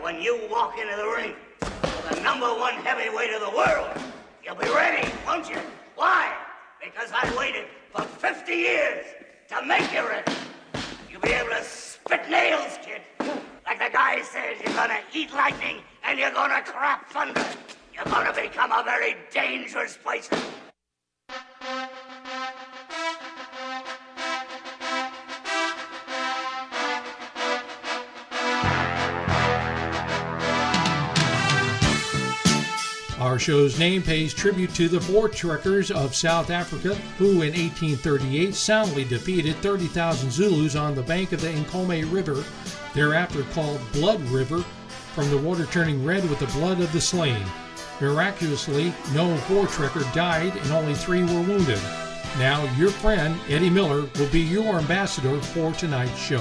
when you walk into the ring with the #1 heavyweight of the world, you'll be ready, won't you? Why? Because I waited for 50 years to make you ready. You'll be able to spit nails, kid. Like the guy says, you're gonna eat lightning and you're gonna crap thunder. You're gonna become a very dangerous person. Our show's name pays tribute to the Voortrekkers of South Africa, who in 1838 soundly defeated 30,000 Zulus on the bank of the Nkomo River, thereafter called Blood River, from the water turning red with the blood of the slain. Miraculously, no Voortrekker died and only 3 were wounded. Now, your friend, Eddie Miller, will be your ambassador for tonight's show.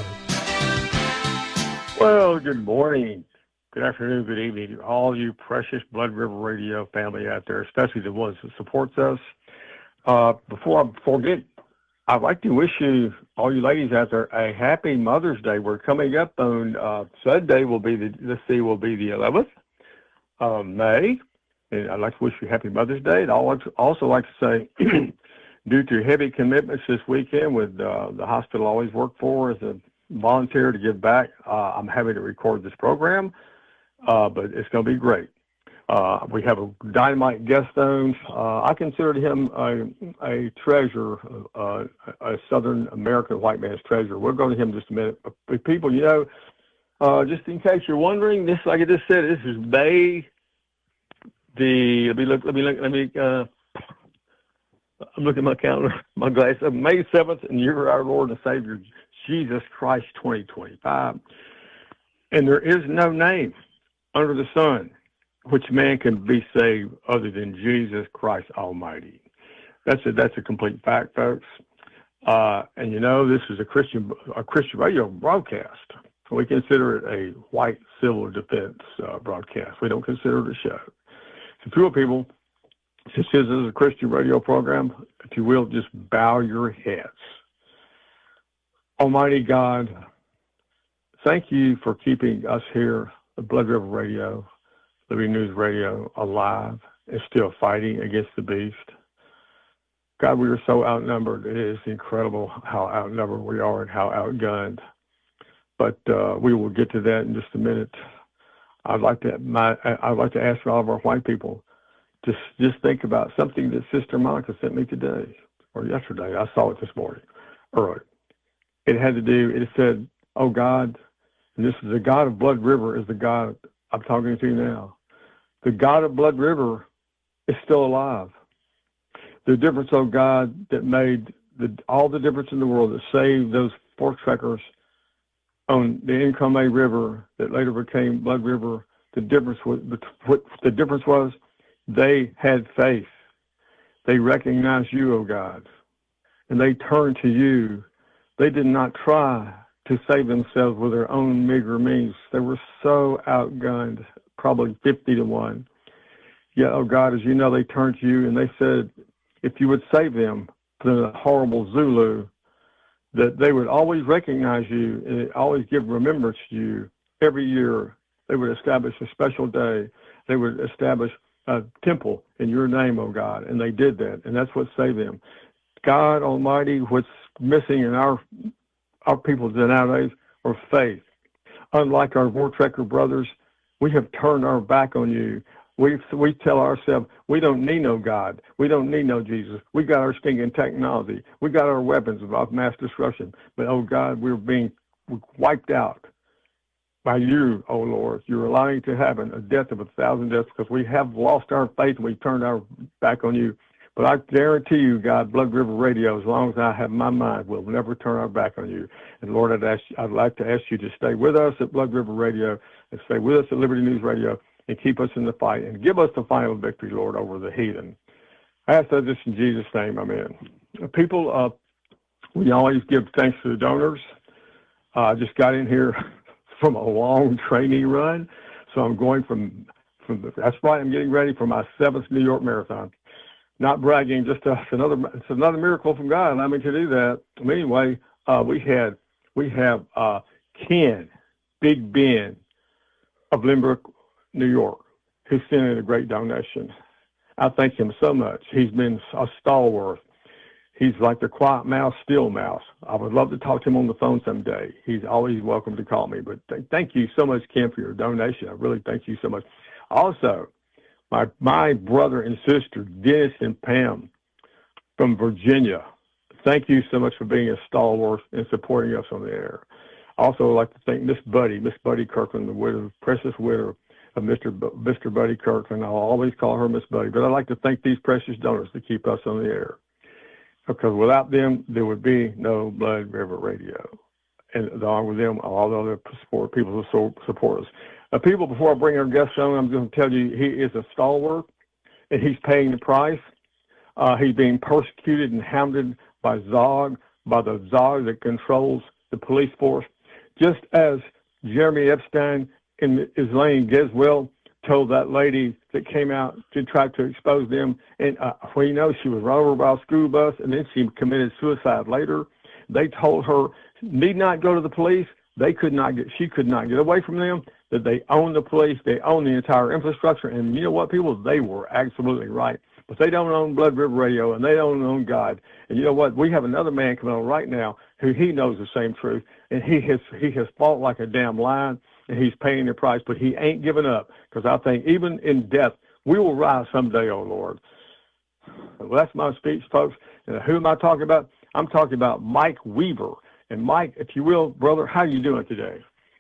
Well, good morning. Good afternoon, good evening to all you precious Blood River Radio family out there, especially the ones that supports us. Before I forget, I'd like to wish you, all you ladies out there, a happy Mother's Day. We're coming up on Sunday will be the 11th of May, and I'd like to wish you happy Mother's Day. And I'd also like to say, due to heavy commitments this weekend with the hospital I always work for as a volunteer to give back, I'm having to record this program. But it's going to be great. We have a dynamite guest on. I considered him a treasure, a Southern American white man's treasure. We'll go to him in just a minute. But people, just in case you're wondering, this, like I just said, this is May. I'm looking at my calendar, my glasses. May 7th, and you're our Lord and Savior, Jesus Christ, 2025. And there is no name under the sun which man can be saved other than Jesus Christ Almighty. That's a complete fact, folks. And this is a Christian radio broadcast. We consider it a white civil defense broadcast. We don't consider it a show. So few people, since this is a Christian radio program, if you will, just bow your heads. Almighty God, thank you for keeping us here, the Blood River Radio, Liberty News Radio, alive and still fighting against the beast. God, we are so outnumbered. It is incredible how outnumbered we are and how outgunned. But we will get to that in just a minute. I'd like to ask all of our white people to just think about something that Sister Monica sent me today or yesterday. I saw it this morning, early. It had to do. It said, "Oh God." And this is the God of Blood River is the God I'm talking to now. The God of Blood River is still alive. The difference, oh God, that made all the difference in the world, that saved those Voortrekkers on the Nkomo River that later became Blood River, the difference was they had faith. They recognized you, oh God, and they turned to you. They did not try to save themselves with their own meager means. They were so outgunned, probably 50-1. Yet, oh God, as you know, they turned to you and they said, if you would save them from the horrible Zulu, that they would always recognize you and always give remembrance to you every year. They would establish a special day. They would establish a temple in your name, oh God, and they did that, and that's what saved them. God Almighty, what's missing in our people nowadays are faith. Unlike our Voortrekker brothers, we have turned our back on you. We tell ourselves, we don't need no God. We don't need no Jesus. We got our stinking technology. We got our weapons of mass destruction. But, oh God, we're being wiped out by you, oh Lord. You're allowing to happen a death of 1,000 deaths because we have lost our faith and we've turned our back on you. But I guarantee you, God, Blood River Radio, as long as I have my mind, will never turn our back on you. And Lord, I'd like to ask you to stay with us at Blood River Radio and stay with us at Liberty News Radio and keep us in the fight and give us the final victory, Lord, over the heathen. I ask this in Jesus' name, amen. People, we always give thanks to the donors. I just got in here from a long training run, so I'm going from that's right, I'm getting ready for my 7th New York Marathon. Not bragging, just it's another miracle from God allowing me to do that. Anyway, we have Ken, Big Ben, of Lynbrook, New York, who sent in a great donation. I thank him so much. He's been a stalwart. He's like the quiet mouse, still mouse. I would love to talk to him on the phone someday. He's always welcome to call me. But thank you so much, Kim, for your donation. I really thank you so much. Also, my brother and sister, Dennis and Pam from Virginia, thank you so much for being a stalwart and supporting us on the air. Also, I'd like to thank Miss Buddy Kirkland, the widow, precious widow of Mr. Buddy Kirkland. I'll always call her Miss Buddy. But I'd like to thank these precious donors to keep us on the air, because without them, there would be no Blood River Radio. And along with them, all the other people who support us. People, before I bring our guests on, I'm going to tell you he is a stalwart, and he's paying the price. He's being persecuted and hounded by Zog, by the Zog that controls the police force. Just as Jeremy Epstein and Elaine Geswell told that lady that came out to try to expose them, and we know she was run over by a school bus, and then she committed suicide later. They told her need not go to the police. She could not get away from them, that they own the police, they own the entire infrastructure. And you know what, people? They were absolutely right. But they don't own Blood River Radio, and they don't own God. And you know what? We have another man coming on right now who he knows the same truth, and he has fought like a damn lion, and he's paying the price, but he ain't giving up, because I think even in death, we will rise someday, oh Lord. Well, that's my speech, folks. And who am I talking about? I'm talking about Mike Weaver. And Mike, if you will, brother, how are you doing today?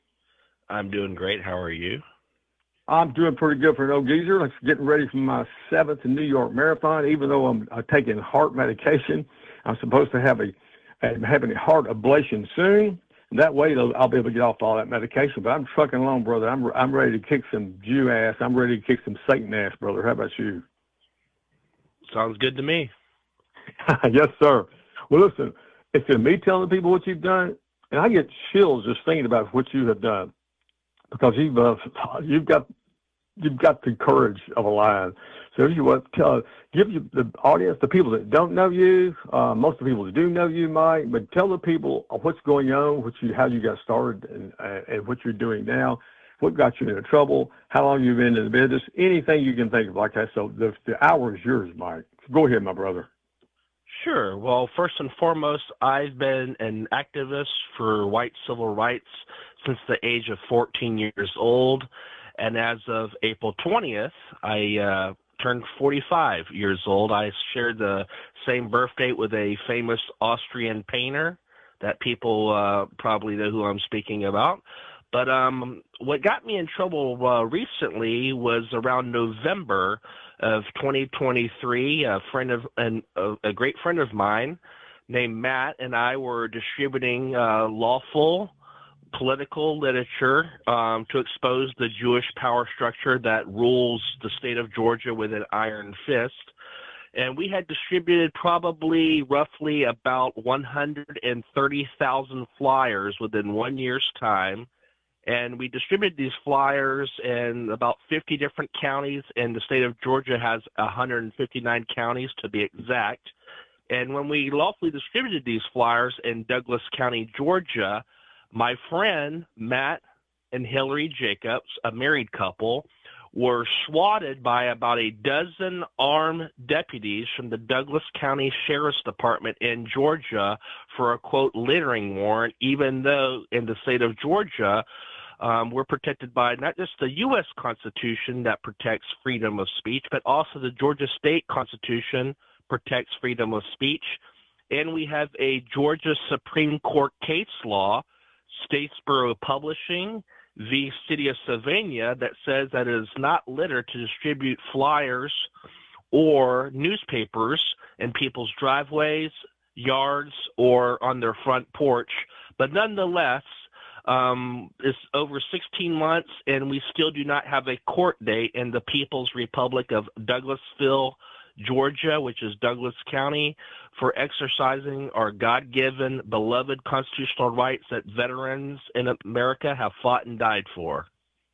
I'm doing great. How are you? I'm doing pretty good for an old geezer. I'm getting ready for my 7th New York Marathon. Even though I'm taking heart medication, I'm supposed to have having a heart ablation soon. And that way, I'll be able to get off all that medication. But I'm trucking along, brother. I'm ready to kick some Jew ass. I'm ready to kick some Satan ass, brother. How about you? Sounds good to me. Yes, sir. Well, listen, instead of me telling people what you've done, and I get chills just thinking about what you have done, because you've got the courage of a lion. So give you the audience, the people that don't know you, most of the people that do know you, Mike, but tell the people what's going on, how you got started, and what you're doing now, what got you into trouble, how long you've been in the business, anything you can think of like that. So the hour is yours, Mike. Go ahead, my brother. Sure. Well, first and foremost, I've been an activist for white civil rights since the age of 14 years old. And as of April 20th, I turned 45 years old. I shared the same birth date with a famous Austrian painter that people probably know who I'm speaking about. But what got me in trouble recently was around November of 2023. A great friend of mine named Matt and I were distributing lawful political literature to expose the Jewish power structure that rules the state of Georgia with an iron fist. And we had distributed probably roughly about 130,000 flyers within 1 year's time. And we distributed these flyers in about 50 different counties, and the state of Georgia has 159 counties to be exact. And when we lawfully distributed these flyers in Douglas County, Georgia, my friend Matt and Hillary Jacobs, a married couple, were swatted by about a dozen armed deputies from the Douglas County Sheriff's Department in Georgia for a, quote, littering warrant, even though in the state of Georgia, we're protected by not just the U.S. Constitution that protects freedom of speech, but also the Georgia State Constitution protects freedom of speech. And we have a Georgia Supreme Court case law, Statesboro Publishing v. City of Sylvania, that says that it is not litter to distribute flyers or newspapers in people's driveways, yards, or on their front porch. But nonetheless, it's over 16 months, and we still do not have a court date in the People's Republic of Douglasville, Georgia, which is Douglas County, for exercising our God-given, beloved constitutional rights that veterans in America have fought and died for.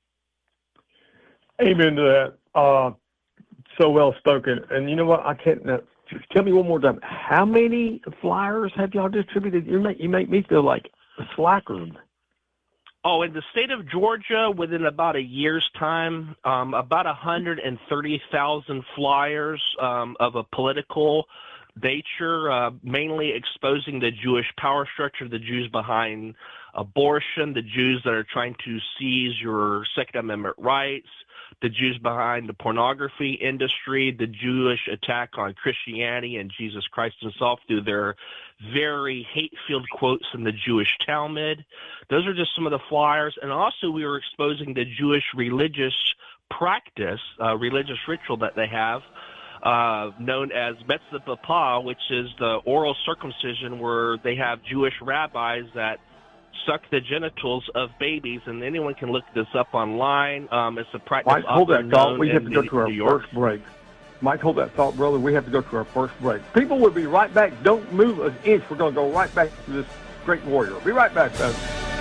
Amen to that. So well spoken. And you know what? I can't. Tell me one more time. How many flyers have y'all distributed? You make me feel like a slacker. Oh, in the state of Georgia, within about a year's time, about 130,000 flyers of a political nature, mainly exposing the Jewish power structure, the Jews behind abortion, the Jews that are trying to seize your Second Amendment rights, the Jews behind the pornography industry, the Jewish attack on Christianity and Jesus Christ himself through their very hate-filled quotes in the Jewish Talmud. Those are just some of the flyers. And also we were exposing the Jewish religious practice, religious ritual that they have, known as Betzah B'Pah, which is the oral circumcision where they have Jewish rabbis that suck the genitals of babies, and anyone can look this up online. It's a practice. Mike, hold that thought. We have to go to our New York. first break. Mike, hold that thought, brother. We have to go to our first break. People will be right back. Don't move an inch. We're going to go right back to this great warrior. Be right back, folks.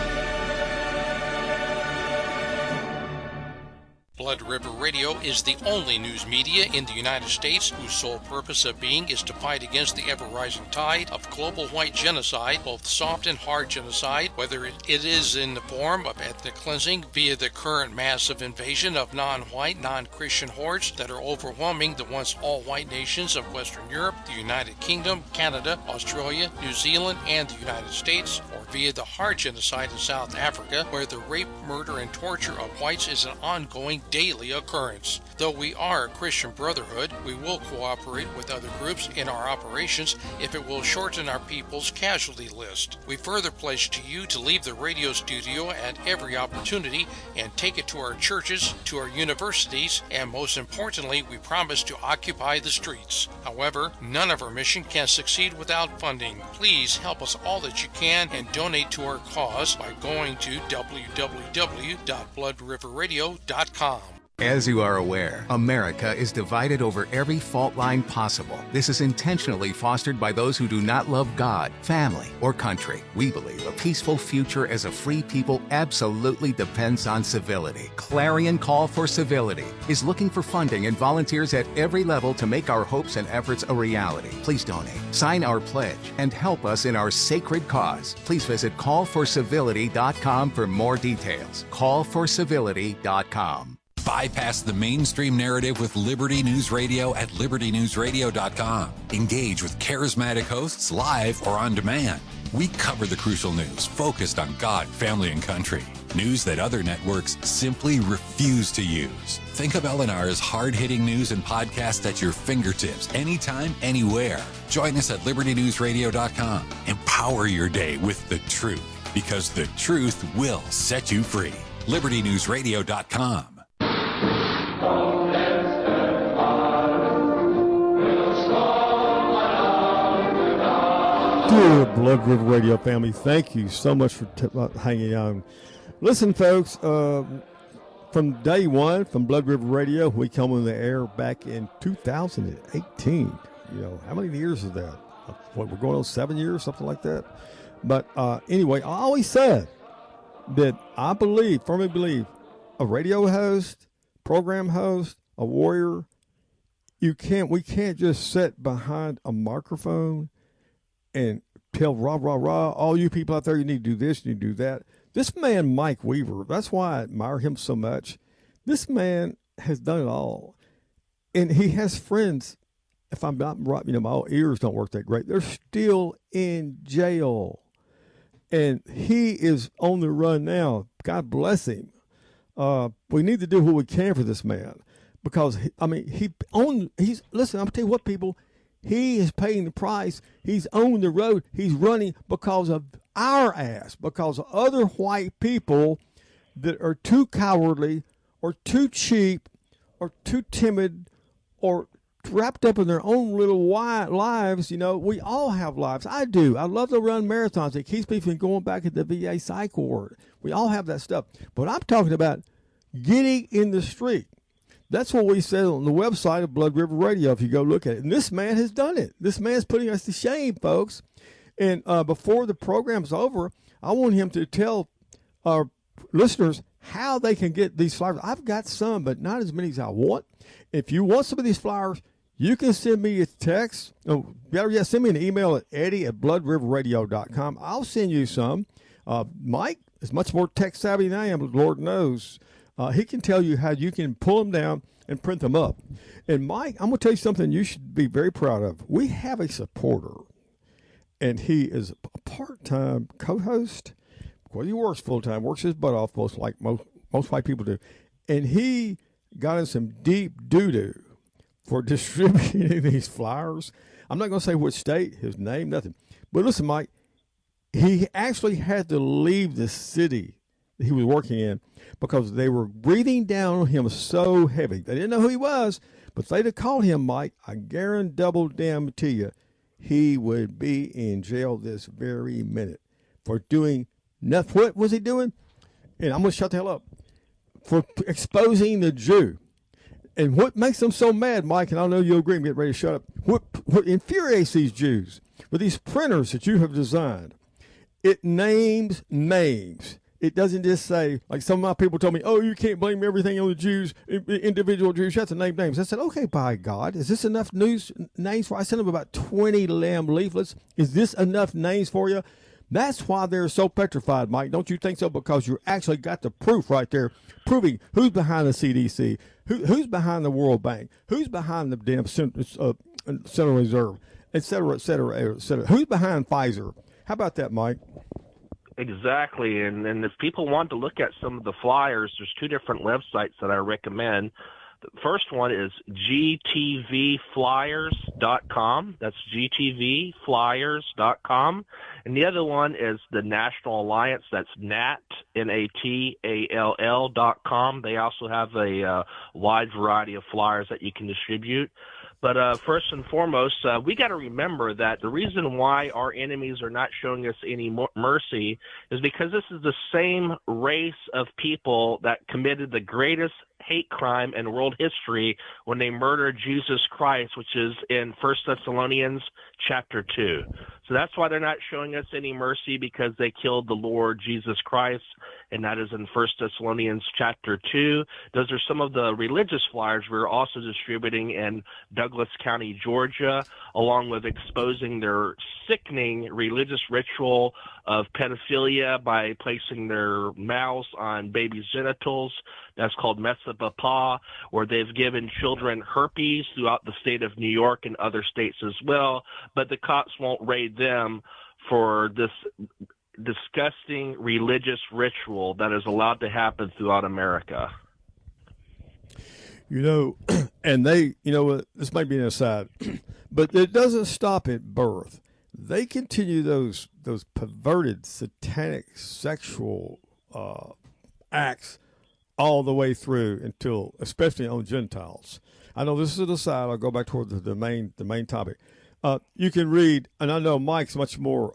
Blood River Radio is the only news media in the United States whose sole purpose of being is to fight against the ever-rising tide of global white genocide, both soft and hard genocide, whether it is in the form of ethnic cleansing via the current massive invasion of non-white, non-Christian hordes that are overwhelming the once all-white nations of Western Europe, the United Kingdom, Canada, Australia, New Zealand, and the United States, or via the hard genocide in South Africa, where the rape, murder, and torture of whites is an ongoing daily occurrence. Though we are a Christian brotherhood, we will cooperate with other groups in our operations if it will shorten our people's casualty list. We further pledge to you to leave the radio studio at every opportunity and take it to our churches, to our universities, and most importantly, we promise to occupy the streets. However, none of our mission can succeed without funding. Please help us all that you can and donate to our cause by going to www.bloodriverradio.com. As you are aware, America is divided over every fault line possible. This is intentionally fostered by those who do not love God, family, or country. We believe a peaceful future as a free people absolutely depends on civility. Clarion Call for Civility is looking for funding and volunteers at every level to make our hopes and efforts a reality. Please donate, sign our pledge, and help us in our sacred cause. Please visit callforcivility.com for more details. Callforcivility.com. Bypass the mainstream narrative with Liberty News Radio at libertynewsradio.com. Engage with charismatic hosts live or on demand. We cover the crucial news focused on God, family, and country. News that other networks simply refuse to use. Think of LNR's hard-hitting news and podcasts at your fingertips, anytime, anywhere. Join us at libertynewsradio.com. Empower your day with the truth, because the truth will set you free. libertynewsradio.com. Dear Blood River Radio family, thank you so much for hanging on. Listen, folks, from day one, from Blood River Radio, we come on the air back in 2018. You know, how many years is that? What, we're going on 7 years, something like that? But anyway, I always said that I firmly believe, a radio host, program host, a warrior, we can't just sit behind a microphone and tell rah, rah, rah, all you people out there, you need to do this, you need to do that. This man, Mike Weaver, that's why I admire him so much. This man has done it all. And he has friends, if I'm not right, you know, my ears don't work that great. They're still in jail. And he is on the run now. God bless him. We need to do what we can for this man. Because, listen, I'm going to tell you what, people, he is paying the price. He's on the road. He's running because of our ass, because of other white people that are too cowardly or too cheap or too timid or wrapped up in their own little lives. You know, we all have lives. I do. I love to run marathons. It keeps me from going back at the VA psych ward. We all have that stuff. But I'm talking about getting in the street. That's what we said on the website of Blood River Radio, if you go look at it. And this man has done it. This man's putting us to shame, folks. And before the program's over, I want him to tell our listeners how they can get these flyers. I've got some, but not as many as I want. If you want some of these flyers, you can send me a text. Oh, better yet, send me an email at eddie@bloodriverradio.com. I'll send you some. Mike, is much more tech savvy than I am, Lord knows. He can tell you how you can pull them down and print them up. And Mike, I'm going to tell you something you should be very proud of. We have a supporter, and he is a part-time co-host. Well, he works full-time, works his butt off, most white people do. And he got in some deep doo-doo for distributing these flyers. I'm not going to say which state, his name, nothing. But listen, Mike, he actually had to leave the city that he was working in because they were breathing down on him so heavy. They didn't know who he was, but if they'd have called him, Mike, I guarantee you, he would be in jail this very minute for doing nothing. What was he doing? And I'm going to shut the hell up. For exposing the Jew. And what makes them so mad, Mike, and I know you'll agree and get ready to shut up, what infuriates these Jews with these printers that you have designed, it names names. It doesn't just say, like some of my people told me, oh, you can't blame everything on the Jews, individual Jews. You have to name names. I said, okay, by God, is this enough names for? I sent them about 20 lamb leaflets. Is this enough names for you? That's why they're so petrified, Mike. Don't you think so? Because you actually got the proof right there, proving who's behind the CDC, who's behind the World Bank, who's behind the damn Central Reserve, et cetera, et cetera, et cetera. Who's behind Pfizer? How about that, Mike? Exactly. And if people want to look at some of the flyers, there's two different websites that I recommend. The first one is gtvflyers.com. That's gtvflyers.com. And the other one is the National Alliance. That's NATALL.com. They also have a wide variety of flyers that you can distribute. But first and foremost, we got to remember that the reason why our enemies are not showing us any mercy is because this is the same race of people that committed the greatest hate crime in world history when they murdered Jesus Christ, which is in 1 Thessalonians chapter 2. So that's why they're not showing us any mercy, because they killed the Lord Jesus Christ, and that is in 1 Thessalonians chapter 2. Those are some of the religious flyers we're also distributing in Douglas County, Georgia, along with exposing their sickening religious ritual of pedophilia by placing their mouths on babies' genitals. That's called Mesopapa, where they've given children herpes throughout the state of New York and other states as well, but the cops won't raid them for this disgusting religious ritual that is allowed to happen throughout America. You know, and they, you know, this might be an aside, but it doesn't stop at birth. They continue those perverted, satanic, sexual acts all the way through until, especially on Gentiles. I know this is an aside. I'll go back toward the main topic. You can read, and I know Mike's much more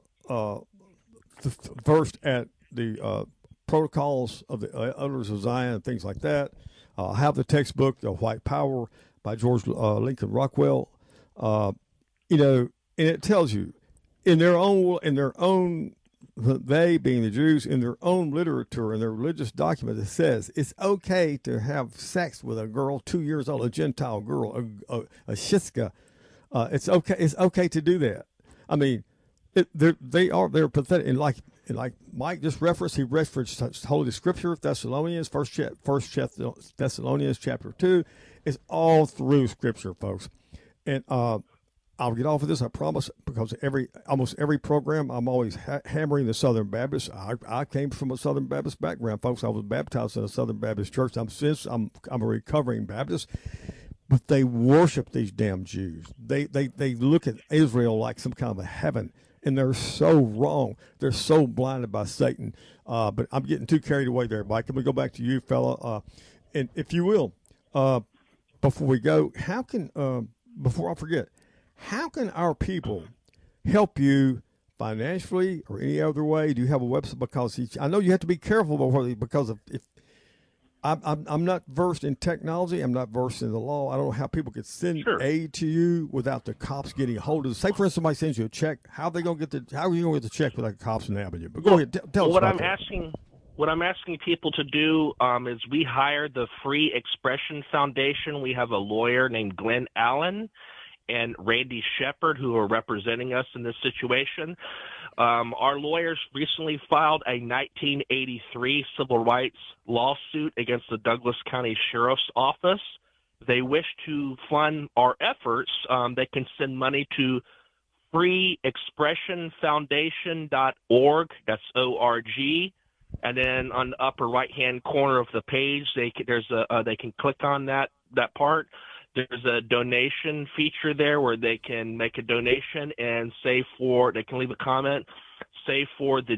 versed at the protocols of the Elders of Zion and things like that. I have the textbook, The White Power by George Lincoln Rockwell. You know, and it tells you in their own, they being the Jews, in their own literature and their religious document, it says it's okay to have sex with a girl 2 years old, a Gentile girl, a Shiska. It's okay to do that. I mean, they're pathetic. And like Mike just referenced, he referenced Holy Scripture, Thessalonians, First Thessalonians chapter 2. It's all through Scripture, folks. And I'll get off of this, I promise, because almost every program I'm always hammering the Southern Baptists. I came from a Southern Baptist background, folks. I was baptized in a Southern Baptist church. I'm a recovering Baptist. But they worship these damn Jews. They look at Israel like some kind of a heaven, and they're so wrong. They're so blinded by Satan. But I'm getting too carried away there, Mike. Can we go back to you, fella? And if you will, before we go, before I forget, how can our people help you financially or any other way? Do you have a website? Because I know you have to be careful because if I'm not versed in technology, I'm not versed in the law. I don't know how people could send aid to you without the cops getting a hold of it. Say, for instance, somebody sends you a check. How are you going to get the check without the cops nabbing you? But go ahead, tell us what about I'm that. What I'm asking people to do is we hire the Free Expression Foundation. We have a lawyer named Glenn Allen and Randy Shepard, who are representing us in this situation. Our lawyers recently filed a 1983 civil rights lawsuit against the Douglas County Sheriff's Office. They wish to fund our efforts. They can send money to freeexpressionfoundation.org. That's O-R-G. And then on the upper right-hand corner of the page, they can click on that part. There's a donation feature there where they can make a donation and they can leave a comment, say for the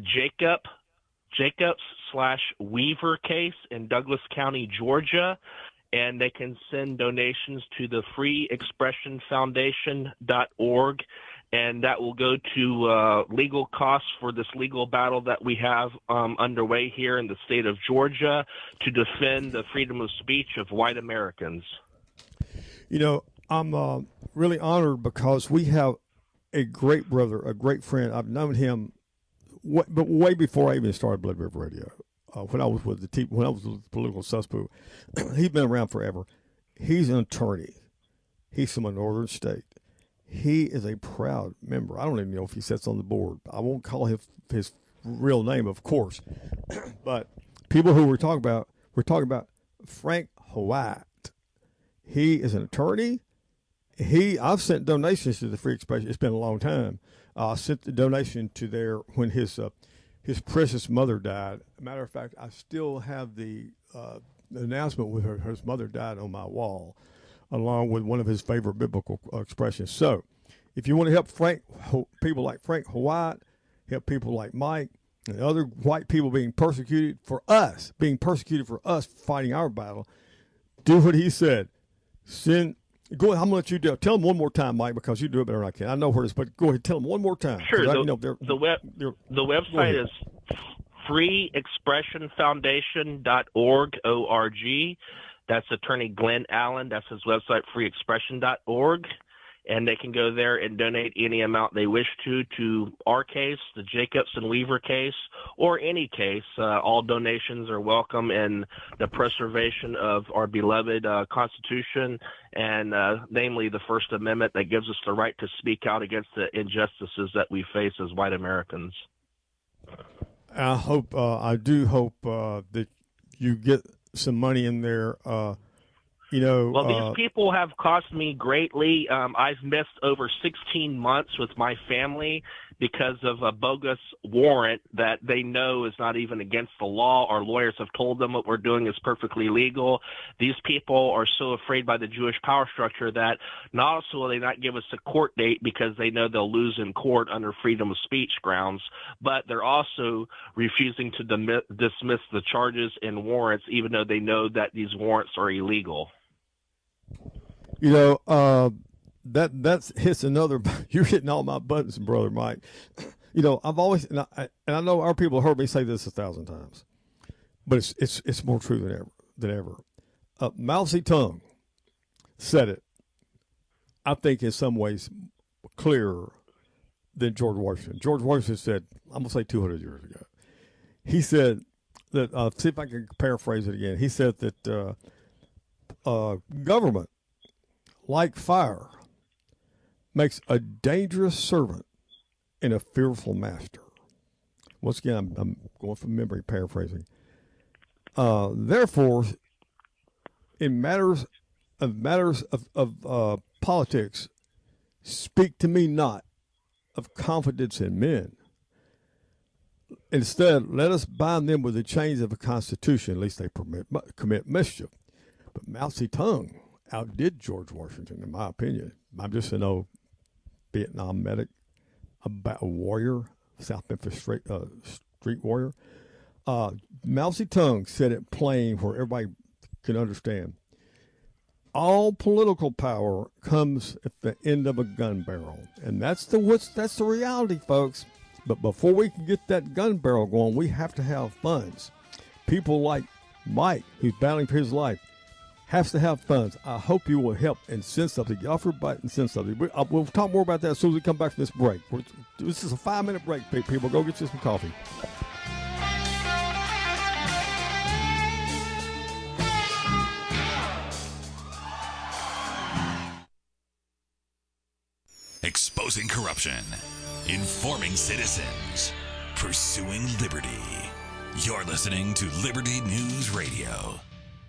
Jacobs/Weaver case in Douglas County, Georgia, and they can send donations to the freeexpressionfoundation.org, and that will go to legal costs for this legal battle that we have underway here in the state of Georgia to defend the freedom of speech of white Americans. You know, I'm really honored because we have a great brother, a great friend. I've known him way before I even started Blood River Radio. When I was with the Political Suspect, he's been around forever. He's an attorney. He's from a northern state. He is a proud member. I don't even know if he sits on the board. I won't call his real name, of course. But people who we're talking about Frank Howat. He is an attorney. I've sent donations to the Free Expression. It's been a long time. I sent the donation to there when his precious mother died. Matter of fact, I still have the announcement with his mother died on my wall, along with one of his favorite biblical expressions. So, if you want to help people like Frank Howat, help people like Mike and other white people being persecuted for us fighting our battle, do what he said. I'm going to let you do it. Tell them one more time, Mike, because you do it better than I can. I know where it is, but go ahead, tell them one more time. Sure. The website is freeexpressionfoundation.org, O-R-G. That's Attorney Glenn Allen. That's his website, freeexpression.org. And they can go there and donate any amount they wish to our case, the Jacobs and Weaver case, or any case. All donations are welcome in the preservation of our beloved Constitution, and namely the First Amendment that gives us the right to speak out against the injustices that we face as white Americans. I do hope that you get some money in there. These people have cost me greatly. I've missed over 16 months with my family because of a bogus warrant that they know is not even against the law. Our lawyers have told them what we're doing is perfectly legal. These people are so afraid by the Jewish power structure that not only will they not give us a court date because they know they'll lose in court under freedom of speech grounds, but they're also refusing to dismiss the charges and warrants even though they know that these warrants are illegal. That's hits another. You're hitting all my buttons, brother Mike. I've always and I know our people heard me say this 1,000 times, but it's more true than ever. Mao Zedong said it. I think in some ways clearer than George Washington. George Washington said, I'm gonna say 200 years ago. He said that. See if I can paraphrase it again. He said that government, like fire, makes a dangerous servant and a fearful master. Once again, I'm going from memory, paraphrasing. Therefore, in matters of politics, speak to me not of confidence in men. Instead, let us bind them with the chains of the Constitution, lest they commit mischief. But Mao Zedong outdid George Washington, in my opinion. I'm just an old Vietnam medic, a warrior, South Memphis street warrior. Mao Zedong said it plain where everybody can understand. All political power comes at the end of a gun barrel, and that's the reality, folks. But before we can get that gun barrel going, we have to have funds. People like Mike, who's battling for his life, has to have funds. I hope you will help and send something. Get off your butt and send something. We'll talk more about that as soon as we come back from this break. This is a 5-minute break, people. Go get you some coffee. Exposing corruption. Informing citizens. Pursuing liberty. You're listening to Liberty News Radio.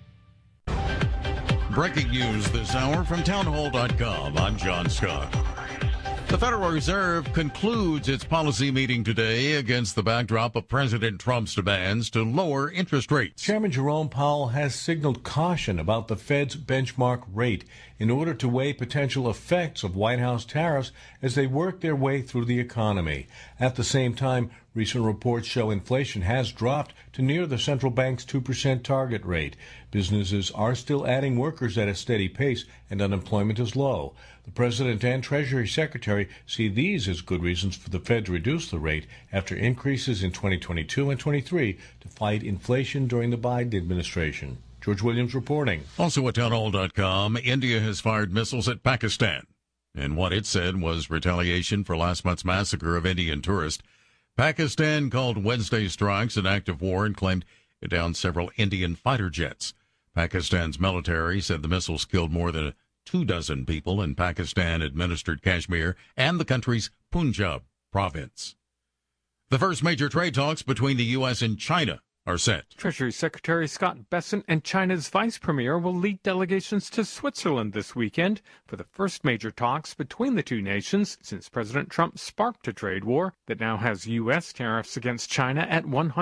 Breaking news this hour from townhall.com. I'm John Scott. The Federal Reserve concludes its policy meeting today against the backdrop of President Trump's demands to lower interest rates. Chairman Jerome Powell has signaled caution about the Fed's benchmark rate in order to weigh potential effects of White House tariffs as they work their way through the economy. At the same time, recent reports show inflation has dropped to near the central bank's 2% target rate. Businesses are still adding workers at a steady pace, and unemployment is low. The President and Treasury Secretary see these as good reasons for the Fed to reduce the rate after increases in 2022 and 23 to fight inflation during the Biden administration. George Williams reporting. Also at townhall.com, India has fired missiles at Pakistan in what it said was retaliation for last month's massacre of Indian tourists. Pakistan called Wednesday's strikes an act of war and claimed it downed several Indian fighter jets. Pakistan's military said the missiles killed more than 24 people in Pakistan-administered Kashmir and the country's Punjab province. The first major trade talks between the U.S. and China are set. Treasury Secretary Scott Bessent and China's Vice Premier will lead delegations to Switzerland this weekend for the first major talks between the two nations since President Trump sparked a trade war that now has U.S. tariffs against China at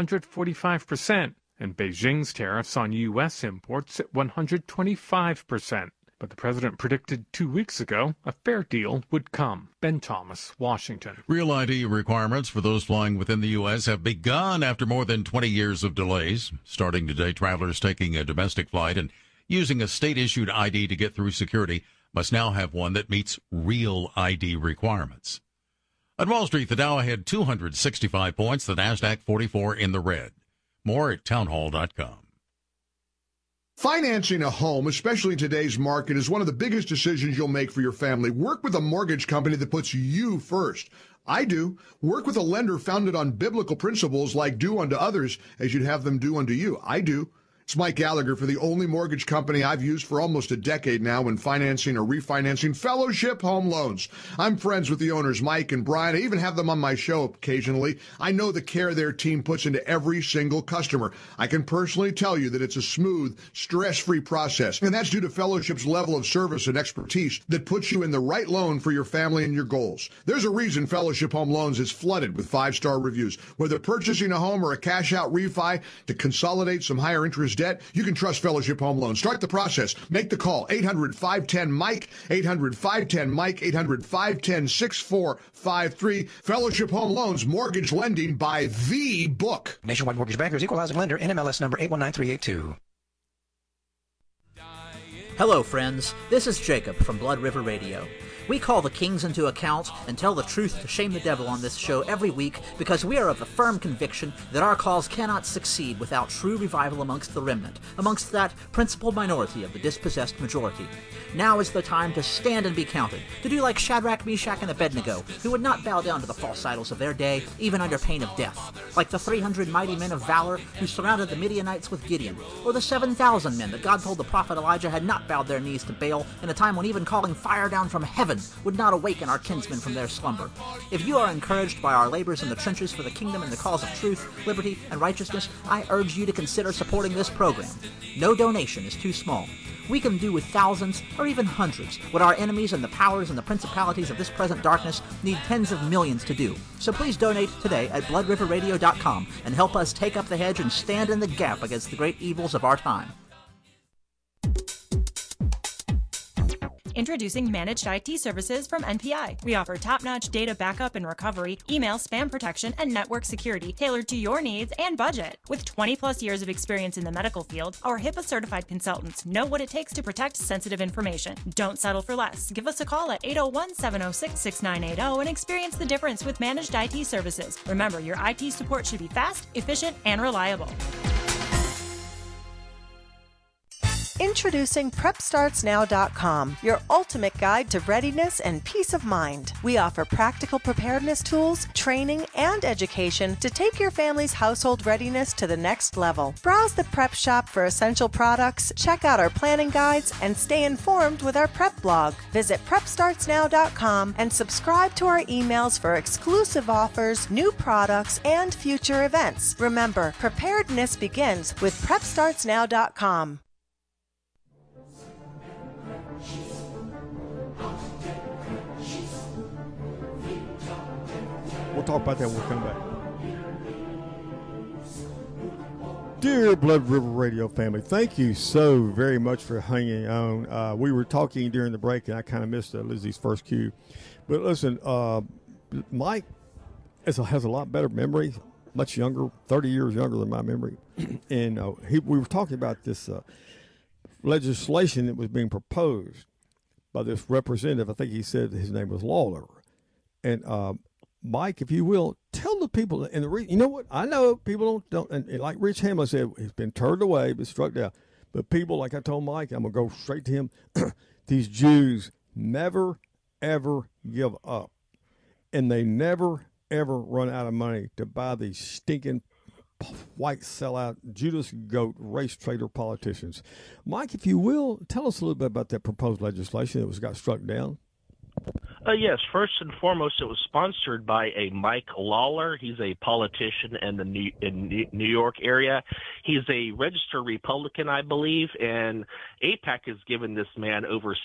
145% and Beijing's tariffs on U.S. imports at 125%. But the president predicted 2 weeks ago a fair deal would come. Ben Thomas, Washington. Real ID requirements for those flying within the U.S. have begun after more than 20 years of delays. Starting today, travelers taking a domestic flight and using a state-issued ID to get through security must now have one that meets real ID requirements. At Wall Street, the Dow had 265 points, the NASDAQ 44 in the red. More at townhall.com. Financing a home, especially in today's market, is one of the biggest decisions you'll make for your family. Work with a mortgage company that puts you first. I do. Work with a lender founded on biblical principles like do unto others as you'd have them do unto you. I do. It's Mike Gallagher for the only mortgage company I've used for almost a decade now when financing or refinancing Fellowship Home Loans. I'm friends with the owners, Mike and Brian. I even have them on my show occasionally. I know the care their team puts into every single customer. I can personally tell you that it's a smooth, stress-free process, and that's due to Fellowship's level of service and expertise that puts you in the right loan for your family and your goals. There's a reason Fellowship Home Loans is flooded with 5-star reviews. Whether purchasing a home or a cash-out refi to consolidate some higher interest debt, you can trust Fellowship Home Loans. Start the process. Make the call. 800-510-MIKE, 800-510-MIKE, 800-510-6453. Fellowship Home Loans, mortgage lending by the book. Nationwide Mortgage Bankers, Equalizing Lender, NMLS number 819382. Hello, friends. This is Jacob from Blood River Radio. We call the kings into account and tell the truth to shame the devil on this show every week because we are of the firm conviction that our cause cannot succeed without true revival amongst the remnant, amongst that principal minority of the dispossessed majority. Now is the time to stand and be counted, to do like Shadrach, Meshach, and Abednego, who would not bow down to the false idols of their day, even under pain of death, like the 300 mighty men of valor who surrounded the Midianites with Gideon, or the 7,000 men that God told the prophet Elijah had not bowed their knees to Baal in a time when even calling fire down from heaven would not awaken our kinsmen from their slumber. If you are encouraged by our labors in the trenches for the kingdom and the cause of truth, liberty, and righteousness, I urge you to consider supporting this program. No donation is too small. We can do with thousands or even hundreds what our enemies and the powers and the principalities of this present darkness need tens of millions to do. So please donate today at bloodriverradio.com and help us take up the hedge and stand in the gap against the great evils of our time. Introducing Managed IT Services from NPI. We offer top-notch data backup and recovery, email spam protection, and network security tailored to your needs and budget. With 20-plus years of experience in the medical field, our HIPAA-certified consultants know what it takes to protect sensitive information. Don't settle for less. Give us a call at 801-706-6980 and experience the difference with Managed IT Services. Remember, your IT support should be fast, efficient, and reliable. Introducing PrepStartsNow.com, your ultimate guide to readiness and peace of mind. We offer practical preparedness tools, training, and education to take your family's household readiness to the next level. Browse the prep shop for essential products, check out our planning guides, and stay informed with our prep blog. Visit PrepStartsNow.com and subscribe to our emails for exclusive offers, new products, and future events. Remember, preparedness begins with PrepStartsNow.com. We'll talk about that when we come back. Dear Blood River Radio family, thank you so very much for hanging on. We were talking during the break, and I kind of missed Lizzie's first cue. But listen, Mike has a lot better memory, much younger, 30 years younger than my memory. And we were talking about this legislation that was being proposed by this representative. I think he said his name was Lawler. And Mike, if you will, tell the people, and you know what? I know people don't and like Rich Hamlin said, he's been turned away, been struck down. But people, like I told Mike, I'm going to go straight to him. These Jews never, ever give up. And they never, ever run out of money to buy these stinking white sellout, Judas goat, race trader politicians. Mike, if you will, tell us a little bit about that proposed legislation that got struck down. Yes, first and foremost, it was sponsored by a Mike Lawler. He's a politician in the New York area. He's a registered Republican, I believe, and AIPAC has given this man over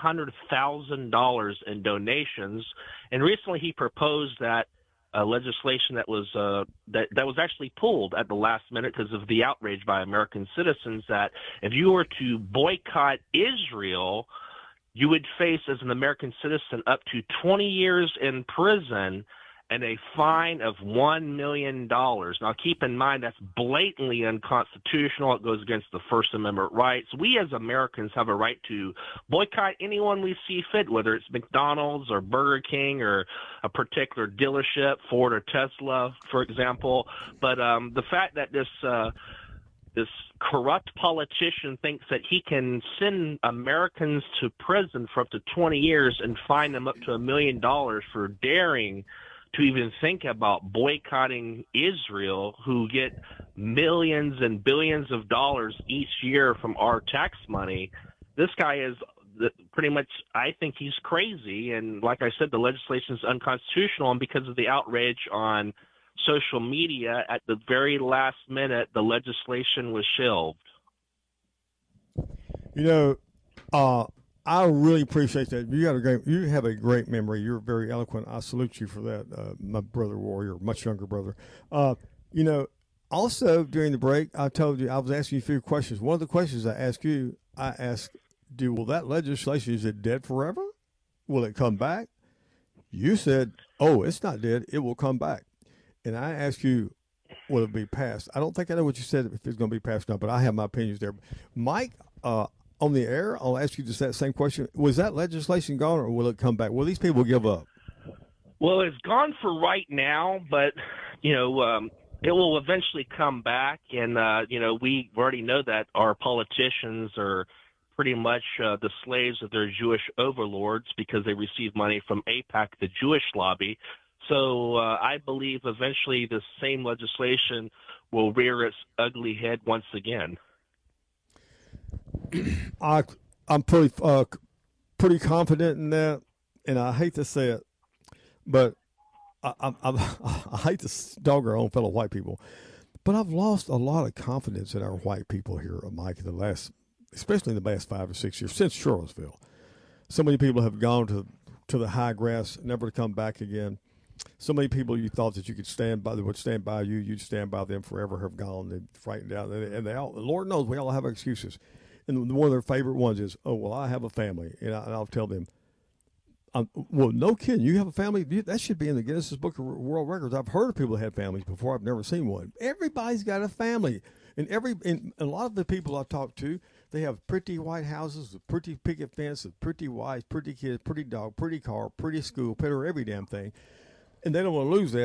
$600,000 in donations. And recently he proposed that legislation that was actually pulled at the last minute because of the outrage by American citizens that if you were to boycott Israel, you would face, as an American citizen, up to 20 years in prison and a fine of $1 million. Now, keep in mind that's blatantly unconstitutional. It goes against the First Amendment rights. We as Americans have a right to boycott anyone we see fit, whether it's McDonald's or Burger King or a particular dealership, Ford or Tesla, for example. But the fact that this corrupt politician thinks that he can send Americans to prison for up to 20 years and fine them up to $1 million for daring to even think about boycotting Israel, who get millions and billions of dollars each year from our tax money. This guy is pretty much, I think he's crazy. And like I said, the legislation is unconstitutional, and because of the outrage on social media, at the very last minute, the legislation was shelved. You know, I really appreciate that. You have a great memory. You're very eloquent. I salute you for that, my brother warrior, much younger brother. You know, also during the break, I told you I was asking you a few questions. One of the questions I asked you, will that legislation, is it dead forever? Will it come back? You said, oh, it's not dead. It will come back. And I asked you, will it be passed? I don't think I know what you said, if it's going to be passed or not, but I have my opinions there. Mike, on the air, I'll ask you just that same question. Was that legislation gone, or will it come back? Will these people give up? Well, it's gone for right now, but, it will eventually come back. And, we already know that our politicians are pretty much the slaves of their Jewish overlords because they receive money from AIPAC, the Jewish lobby. So I believe eventually the same legislation will rear its ugly head once again. I'm pretty confident in that, and I hate to say it, but I hate to dog our own fellow white people, but I've lost a lot of confidence in our white people here, Mike, especially in the last 5 or 6 years since Charlottesville. So many people have gone to the high grass, never to come back again. So many people you thought that you could would stand by you, you'd stand by them forever, have gone and frightened out, and they all, Lord knows, we all have excuses. And one of their favorite ones is, oh, well, I have a family. And I'll tell them, well, no kidding, you have a family? That should be in the Guinness Book of World Records. I've heard of people that had families before. I've never seen one. Everybody's got a family. And a lot of the people I talk to, they have pretty white houses, a pretty picket fence, a pretty wife, pretty kids, pretty dog, pretty car, pretty school, pretty every damn thing. And they don't want to lose that.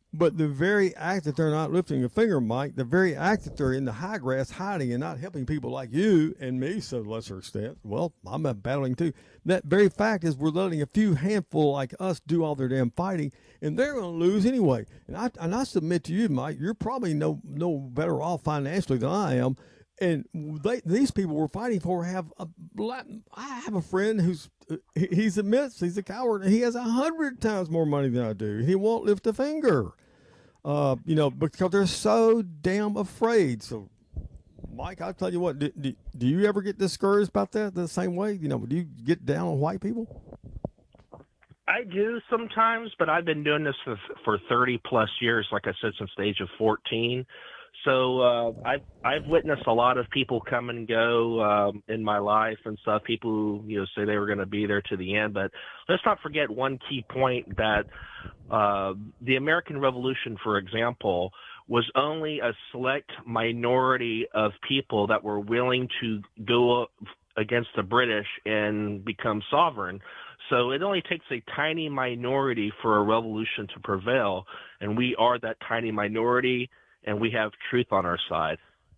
But the very act that they're not lifting a finger, Mike, the very act that they're in the high grass hiding and not helping people like you and me, to a lesser extent, well, I'm battling too. That very fact is we're letting a few handful like us do all their damn fighting, and they're going to lose anyway. And I submit to you, Mike, you're probably no better off financially than I am. And these people we're fighting for I have a friend he admits he's a coward, and he has 100 times more money than I do. He won't lift a finger, because they're so damn afraid. So, Mike, I'll tell you what, do you ever get discouraged about that the same way? Do you get down on white people? I do sometimes, but I've been doing this for 30 plus years, like I said, since the age of 14. So I've witnessed a lot of people come and go in my life and stuff. People who say they were going to be there to the end, but let's not forget one key point that the American Revolution, for example, was only a select minority of people that were willing to go against the British and become sovereign. So it only takes a tiny minority for a revolution to prevail, and we are that tiny minority. And we have truth on our side.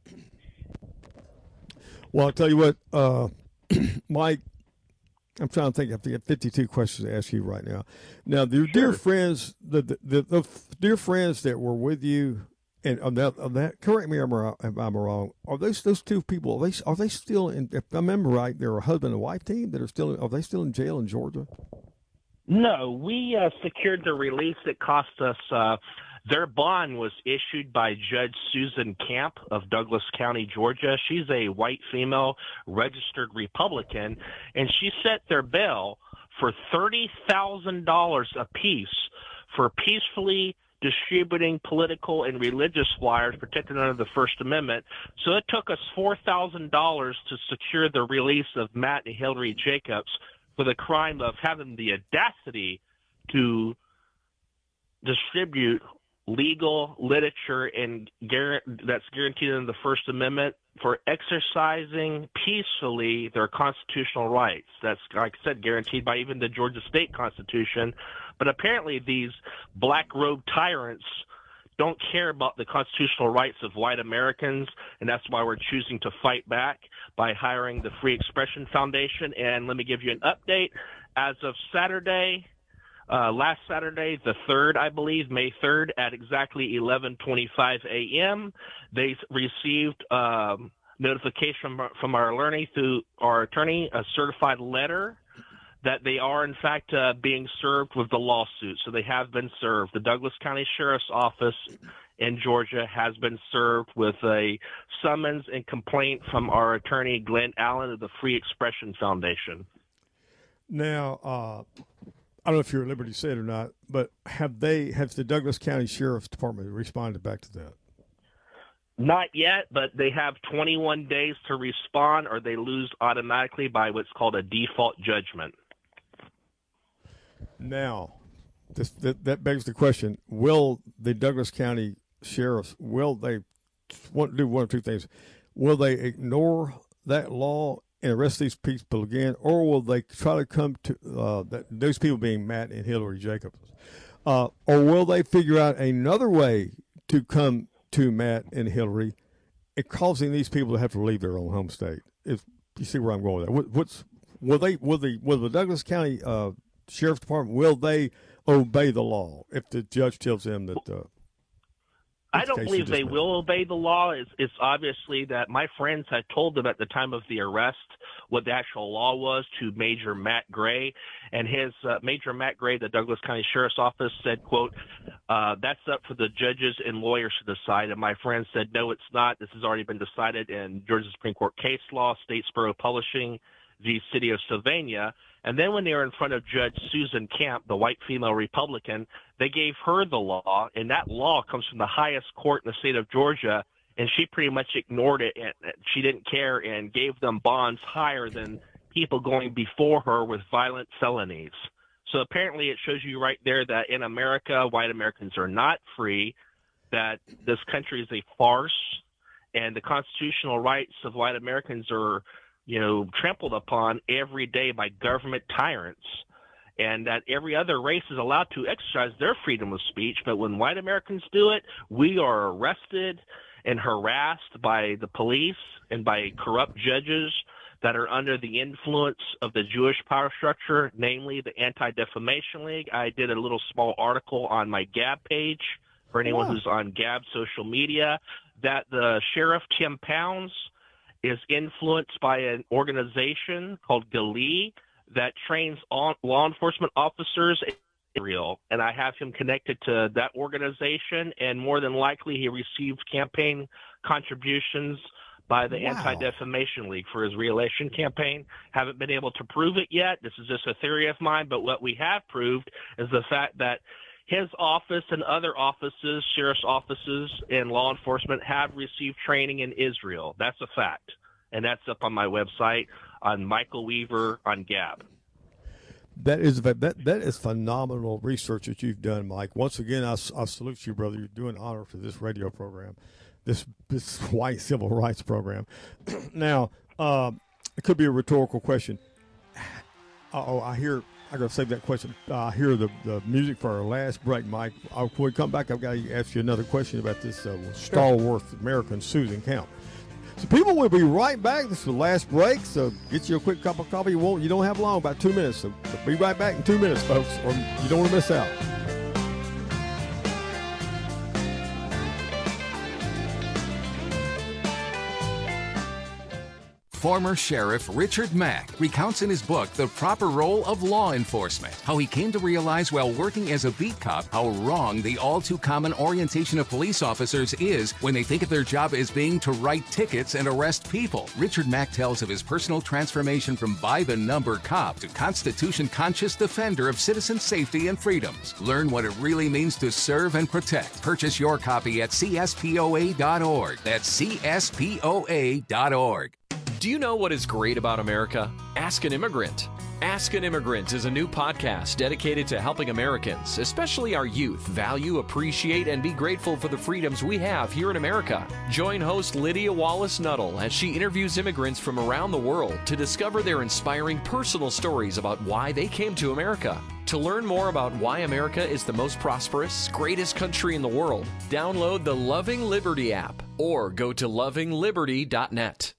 Well, I'll tell you what, Mike, I'm trying to think. I have 52 questions to ask you right now. Now, the dear friends, the dear friends that were with you, and of that, correct me if I'm wrong. Are those two people? Are they still in? If I remember right, they're a husband and wife team that are still. Are they still in jail in Georgia? No, we secured the release. It cost us. Their bond was issued by Judge Susan Camp of Douglas County, Georgia. She's a white female registered Republican, and she set their bail for $30,000 apiece for peacefully distributing political and religious flyers protected under the First Amendment. So it took us $4,000 to secure the release of Matt and Hillary Jacobs for the crime of having the audacity to distribute legal literature and that's guaranteed in the First Amendment for exercising peacefully their constitutional rights. That's, like I said, guaranteed by even the Georgia State Constitution. But apparently these black-robed tyrants don't care about the constitutional rights of white Americans, and that's why we're choosing to fight back by hiring the Free Expression Foundation. And let me give you an update. As of Saturday, last Saturday, the 3rd, I believe, May 3rd, at exactly 11:25 a.m., they received notification from our attorney, a certified letter that they are, in fact, being served with the lawsuit. So they have been served. The Douglas County Sheriff's Office in Georgia has been served with a summons and complaint from our attorney, Glenn Allen of the Free Expression Foundation. Now, I don't know if you're at liberty to say it or not, but has the Douglas County Sheriff's Department responded back to that? Not yet, but they have 21 days to respond, or they lose automatically by what's called a default judgment. Now, that begs the question: will the Douglas County Sheriffs do one of two things? Will they ignore that law and arrest these people again, or will they try to come to those people being Matt and Hillary Jacobs, or will they figure out another way to come to Matt and Hillary, and causing these people to have to leave their own home state? If you see where I'm going with that, will the Douglas County Sheriff's Department, will they obey the law if the judge tells them that? I don't believe they will obey the law. It's obviously that my friends had told them at the time of the arrest what the actual law was to Major Matt Gray, and his Major Matt Gray, the Douglas County Sheriff's Office, said, quote, that's up for the judges and lawyers to decide. And my friend said, no, it's not. This has already been decided in Georgia Supreme Court case law, Statesboro Publishing, the City of Sylvania. And then when they were in front of Judge Susan Camp, the white female Republican, they gave her the law, and that law comes from the highest court in the state of Georgia, and she pretty much ignored it, and she didn't care and gave them bonds higher than people going before her with violent felonies. So apparently it shows you right there that in America, white Americans are not free, that this country is a farce, and the constitutional rights of white Americans are trampled upon every day by government tyrants. and that every other race is allowed to exercise their freedom of speech. But when white Americans do it, we are arrested and harassed by the police and by corrupt judges that are under the influence of the Jewish power structure, namely the Anti-Defamation League. I did a little small article on my Gab page for anyone who's on Gab social media, that the Sheriff Tim Pounds is influenced by an organization called Gali that trains law enforcement officers in Israel. And I have him connected to that organization, and more than likely he received campaign contributions by the Anti-Defamation League for his re-election campaign. Haven't been able to prove it yet. This is just a theory of mine, but what we have proved is the fact that his office and other offices, sheriff's offices and law enforcement, have received training in Israel. That's a fact, and that's up on my website on Michael Weaver on Gab. That is phenomenal research that you've done, Mike. Once again, I salute you, brother. You're doing honor for this radio program, this white civil rights program. Now, it could be a rhetorical question. I got to save that question. I hear the music for our last break, Mike. When we come back, I've got to ask you another question about this stalwart American Susan Camp. So people will be right back. This is the last break, so get you a quick cup of coffee. You don't have long, about 2 minutes. So be right back in 2 minutes, folks, or you don't want to miss out. Former Sheriff Richard Mack recounts in his book The Proper Role of Law Enforcement how he came to realize while working as a beat cop how wrong the all-too-common orientation of police officers is when they think of their job as being to write tickets and arrest people. Richard Mack tells of his personal transformation from by-the-number cop to Constitution-conscious defender of citizen safety and freedoms. Learn what it really means to serve and protect. Purchase your copy at CSPOA.org. That's CSPOA.org. Do you know what is great about America? Ask an Immigrant. Ask an Immigrant is a new podcast dedicated to helping Americans, especially our youth, value, appreciate, and be grateful for the freedoms we have here in America. Join host Lydia Wallace-Nuttall as she interviews immigrants from around the world to discover their inspiring personal stories about why they came to America. To learn more about why America is the most prosperous, greatest country in the world, download the Loving Liberty app or go to lovingliberty.net.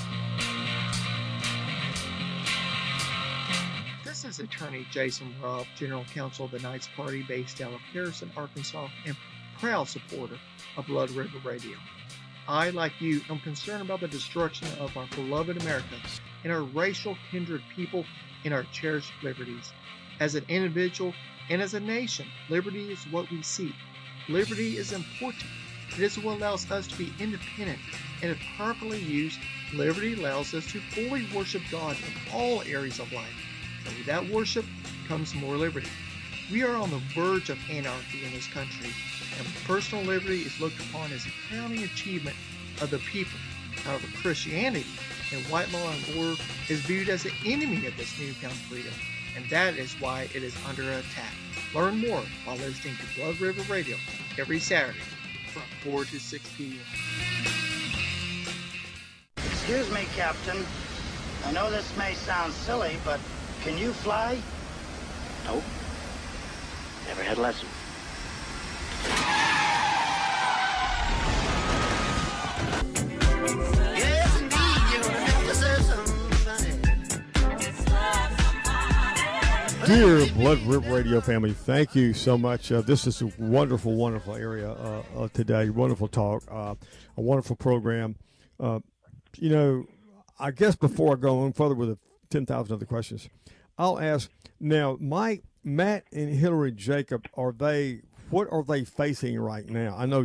This is Attorney Jason Robb, General Counsel of the Knights Party based out of Harrison, Arkansas, and proud supporter of Blood River Radio. I, like you, am concerned about the destruction of our beloved America and our racial kindred people and our cherished liberties. As an individual and as a nation, liberty is what we seek. Liberty is important. It is what allows us to be independent, and if properly used, liberty allows us to fully worship God in all areas of life. And with that worship comes more liberty. We are on the verge of anarchy in this country, and personal liberty is looked upon as a crowning achievement of the people. However, Christianity and white law and order is viewed as the enemy of this newfound freedom, and that is why it is under attack. Learn more while listening to Blood River Radio every Saturday from 4 to 6 p.m. Excuse me, Captain. I know this may sound silly, but can you fly? Nope. Never had a lesson. Yes, indeed, you have to serve somebody. Dear Blood River Radio family, thank you so much. This is a wonderful, wonderful area today. Wonderful talk, a wonderful program. I guess before I go on further with the 10,000 other questions, I'll ask now, Mike, Matt, and Hillary Jacob, what are they facing right now? I know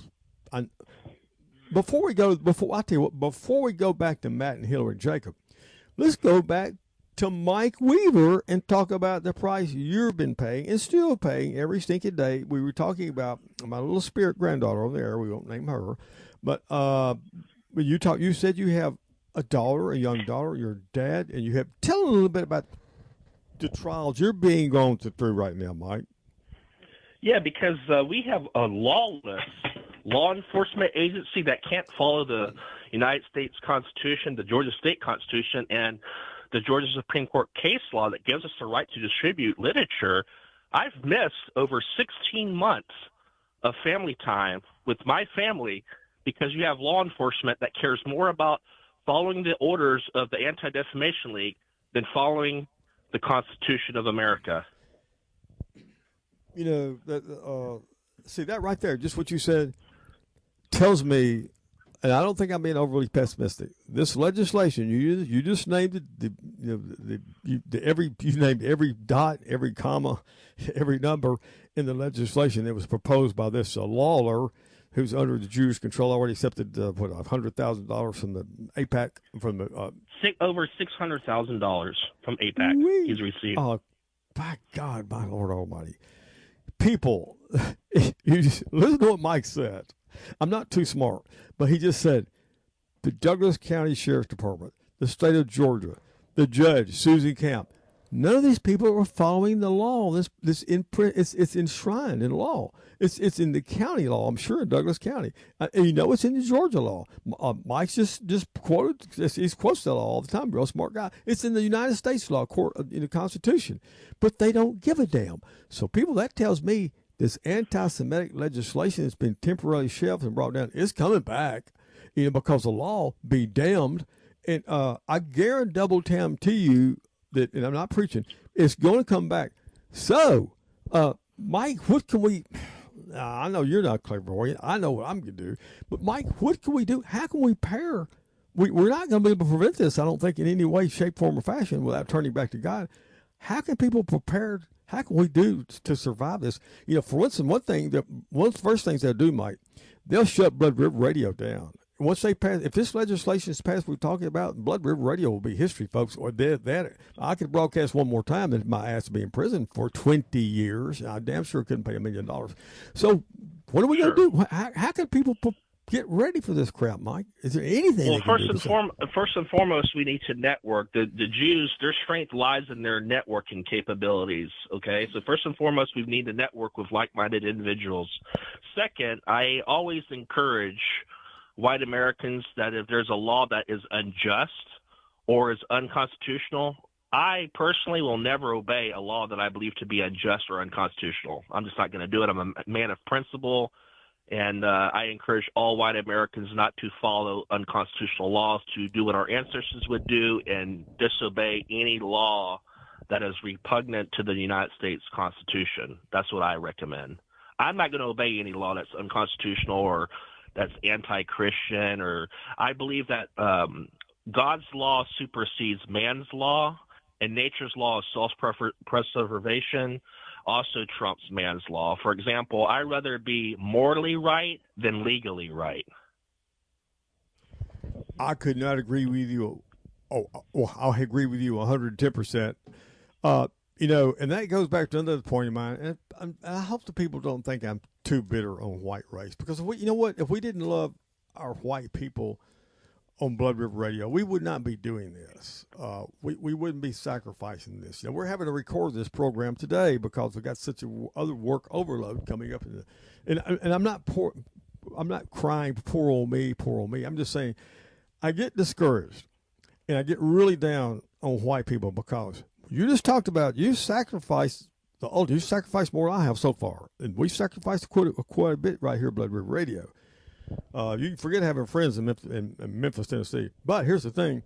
before we go back to Matt and Hillary Jacob, let's go back to Mike Weaver and talk about the price you've been paying and still paying every stinking day. We were talking about my little spirit granddaughter over there. We won't name her, but you said you have a young daughter, your dad, and tell them a little bit about the trials you're being gone through right now, Mike. Yeah, because we have a lawless law enforcement agency that can't follow the United States Constitution, the Georgia State Constitution, and the Georgia Supreme Court case law that gives us the right to distribute literature, I've missed over 16 months of family time with my family because you have law enforcement that cares more about following the orders of the Anti-Defamation League than following the Constitution of America. You know, see that right there, just what you said tells me, and I don't think I'm being overly pessimistic. This legislation, you just named it, you named every dot, every comma, every number in the legislation that was proposed by this Lawler, who's under the Jewish control, already accepted $100,000 from the AIPAC, from the over $600,000 from AIPAC he's received. Oh, by God, my Lord Almighty! People, you just, listen to what Mike said. I'm not too smart, but he just said the Douglas County Sheriff's Department, the state of Georgia, the judge, Susie Camp, none of these people are following the law. It's enshrined in law. It's in the county law, I'm sure, in Douglas County. And you know it's in the Georgia law. Mike's just quoted, he quotes that law all the time, real smart guy. It's in the United States law, in the Constitution. But they don't give a damn. So people, that tells me this anti-Semitic legislation that's been temporarily shelved and brought down is coming back, because the law be damned. And I guarantee you that, and I'm not preaching, it's going to come back. So, Mike, what can we... I know you're not clairvoyant. I know what I'm going to do. But, Mike, what can we do? How can we pair? We're not going to be able to prevent this, I don't think, in any way, shape, form, or fashion without turning back to God. How can people prepare? How can we do to survive this? For instance, one of the first things they'll do, Mike, they'll shut Blood River Radio down. Once they pass, if this legislation is passed, we're talking about, Blood River Radio will be history, folks. Or that I could broadcast one more time, and my ass to be in prison for 20 years. I damn sure couldn't pay $1 million. So, what are we going to do? How can people get ready for this crap, Mike? Is there anything? Well, first and foremost, we need to network. The Jews, their strength lies in their networking capabilities. Okay, so first and foremost, we need to network with like-minded individuals. Second, I always encourage white Americans that if there's a law that is unjust or is unconstitutional, I personally will never obey a law that I believe to be unjust or unconstitutional. I'm just not going to do it. I'm a man of principle, and I encourage all white Americans not to follow unconstitutional laws, to do what our ancestors would do and disobey any law that is repugnant to the United States Constitution. That's what I recommend. I'm not going to obey any law that's unconstitutional or that's anti-Christian, or I believe that God's law supersedes man's law, and nature's law of self-preservation also trumps man's law. For example, I'd rather be morally right than legally right. I could not agree with you. I'll agree with you 110%. And that goes back to another point of mine. And I hope the people don't think I'm too bitter on white race, because if we didn't love our white people on Blood River Radio, we would not be doing this. We wouldn't be sacrificing this. We're having to record this program today because we got such other work overload coming up. And I'm not crying, poor old me. I'm just saying, I get discouraged and I get really down on white people because you just talked about you sacrificed more than I have so far, and we sacrificed quite a bit right here at Blood River Radio. You can forget having friends in Memphis, Tennessee. But here's the thing.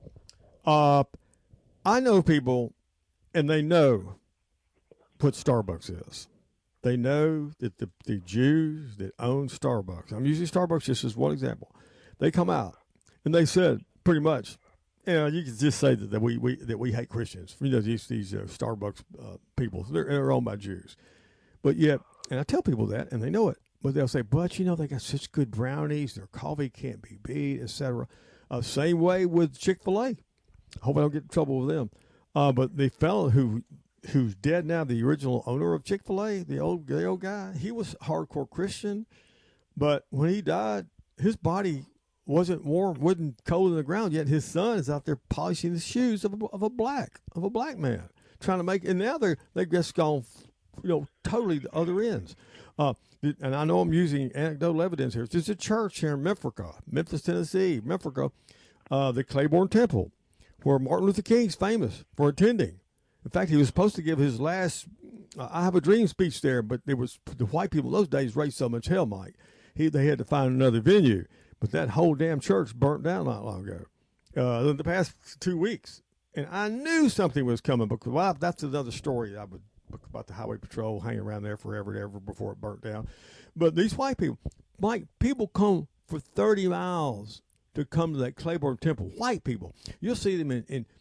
I know people, and they know what Starbucks is. They know that the Jews that own Starbucks, I'm using Starbucks just as one example, they come out, and they said pretty much, you can just say that we hate Christians. These Starbucks people, they're owned by Jews. But yet, and I tell people that, and they know it. But they'll say, but they got such good brownies, their coffee can't be beat, etc. Same way with Chick-fil-A. I hope I don't get in trouble with them. But the fellow who's dead now, the original owner of Chick-fil-A, the old guy, he was a hardcore Christian. But when he died, his body wasn't warm, wasn't cold in the ground, yet his son is out there polishing the shoes of a black man, trying to make. And now they've just gone, totally the other ends. And I know I'm using anecdotal evidence here. There's a church here in Memphis, Tennessee, the Claiborne Temple, where Martin Luther King's famous for attending. In fact, he was supposed to give his last I Have a Dream speech there, but there was the white people in those days raised so much hell, Mike. They had to find another venue. But that whole damn church burnt down not long ago, in the past 2 weeks. And I knew something was coming because that's another story I would about the highway patrol hanging around there forever and ever before it burnt down. But these white people, Mike, people come for 30 miles to come to that Claiborne Temple. White people, you'll see them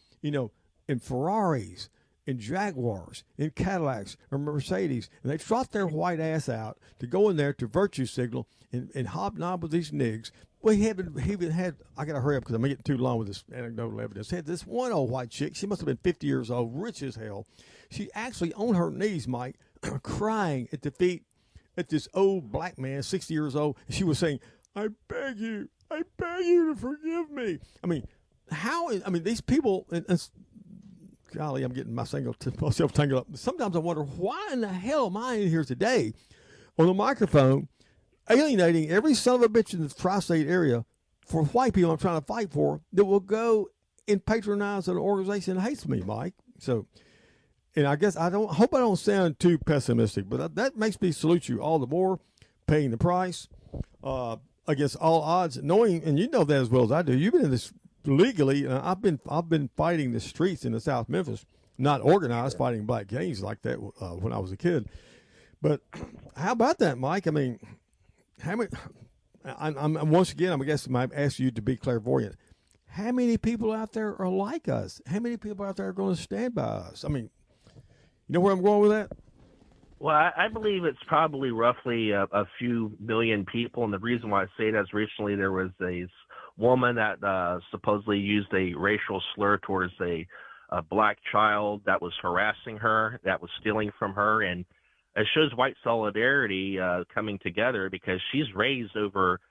in Ferraris, in Jaguars, in Cadillacs, or Mercedes, and they trot their white ass out to go in there to virtue signal and hobnob with these niggas. We haven't even had, I got to hurry up because I'm getting too long with this anecdotal evidence. Had this one old white chick, she must have been 50 years old, rich as hell. She actually on her knees, Mike, crying at the feet at this old black man, 60 years old. And she was saying, I beg you to forgive me. I mean, these people, and golly, I'm getting myself tangled up. Sometimes I wonder, why in the hell am I in here today on the microphone alienating every son of a bitch in the tri-state area for white people I'm trying to fight for that will go and patronize an organization that hates me, Mike. So, and I guess hope I don't sound too pessimistic, but that makes me salute you all the more, paying the price against all odds, knowing, and you know that as well as I do. You've been in this legally, and I've been fighting the streets in the South Memphis, not organized, fighting black gangs like that when I was a kid. But how about that, Mike? I mean, how many? I'm once again, I guess I might ask you to be clairvoyant. How many people out there are like us? How many people out there are going to stand by us? I mean, you know where I'm going with that? Well, I believe it's probably roughly a few million people, and the reason why I say that is recently there was a woman that supposedly used a racial slur towards a black child that was harassing her, that was stealing from her, and it shows white solidarity coming together because she's raised over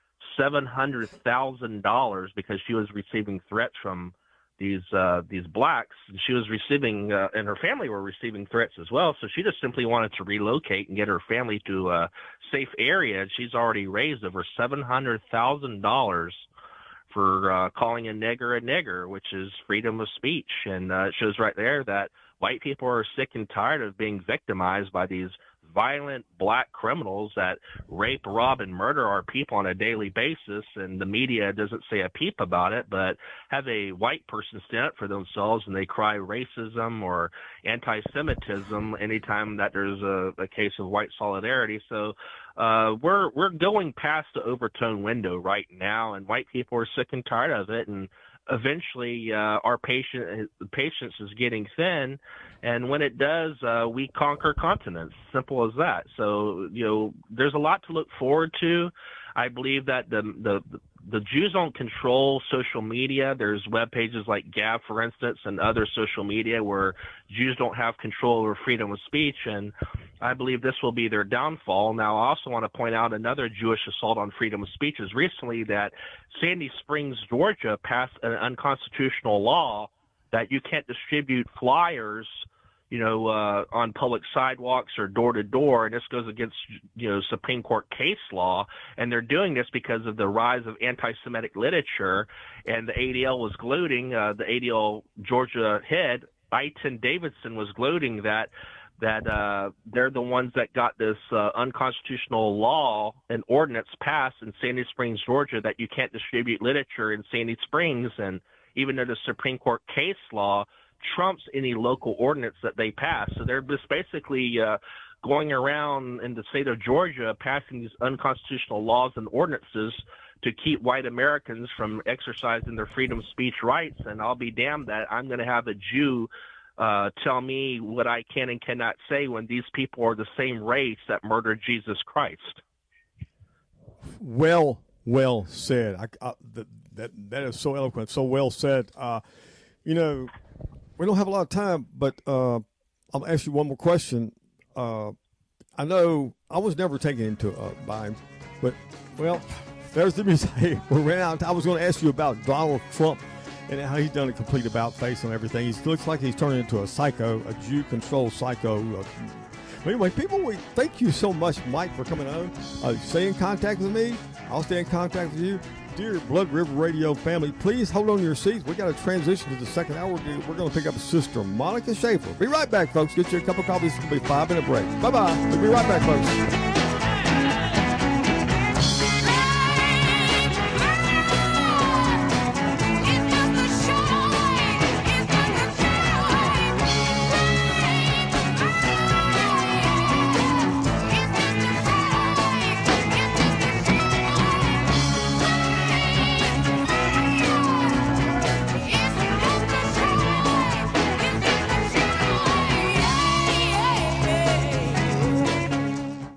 $700,000 because she was receiving threats from these blacks. She was receiving, and her family were receiving threats as well. So she just simply wanted to relocate and get her family to a safe area. And she's already raised over $700,000 for calling a nigger, which is freedom of speech. And it shows right there that white people are sick and tired of being victimized by these violent black criminals that rape, rob, and murder our people on a daily basis, and the media doesn't say a peep about it, but have a white person stand up for themselves and they cry racism or anti-Semitism anytime that there's a case of white solidarity. So we're going past the overtone window right now, and white people are sick and tired of it, and eventually our patience is getting thin, and when it does, we conquer continents. Simple as that. So, there's a lot to look forward to. I believe that the Jews don't control social media. There's web pages like Gab, for instance, and other social media where Jews don't have control over freedom of speech, and I believe this will be their downfall. Now, I also want to point out another Jewish assault on freedom of speech is recently that Sandy Springs, Georgia, passed an unconstitutional law that you can't distribute flyers on public sidewalks or door to door, and this goes against, Supreme Court case law, and they're doing this because of the rise of anti-Semitic literature, and the ADL was gloating, the ADL Georgia head, Eitan Davidson, was gloating that they're the ones that got this unconstitutional law and ordinance passed in Sandy Springs, Georgia, that you can't distribute literature in Sandy Springs, and even though the Supreme Court case law trumps any local ordinance that they pass. So they're just basically going around in the state of Georgia passing these unconstitutional laws and ordinances to keep white Americans from exercising their freedom of speech rights. And I'll be damned that I'm going to have a Jew tell me what I can and cannot say when these people are the same race that murdered Jesus Christ. Well said. That is so eloquent, so well said. We don't have a lot of time, but I'll ask you one more question. I know I was never taken into bind, but, there's the music. Hey, we ran out. I was going to ask you about Donald Trump and how he's done a complete about-face on everything. He looks like he's turning into a psycho, a Jew-controlled psycho. Anyway, we thank you so much, Mike, for coming on. Stay in contact with me. I'll stay in contact with you. Dear Blood River Radio family, please hold on to your seats. We got to transition to the second hour. We're going to pick up Sister Monica Schaefer. Be right back, folks. Get you a cup of coffee. This will be a 5-minute break. Bye-bye. We'll be right back, folks.